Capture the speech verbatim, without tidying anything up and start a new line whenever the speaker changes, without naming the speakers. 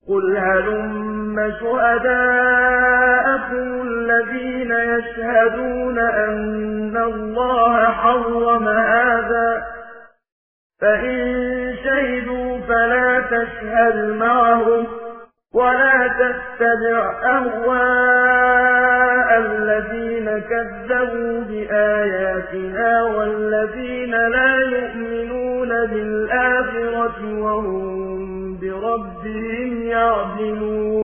قُلْ هَلُمَّ شُهَدَاءَكُمُ الَّذِينَ يَشْهَدُونَ أَنَّ اللَّهَ حَرَّمَ هَٰذَا ۖ فَإِن شَهِدُوا فَلَا تَشْهَدْ مَعَهُمْ وَلَا تَتَّبِعْ أَهْوَاءَ الَّذِينَ كَذَّبُوا بِآيَاتِنَا وَالَّذِينَ لَا يُؤْمِنُونَ بِالْآخِرَةِ وَهُم بِرَبِّهِمْ يَعْدِلُونَ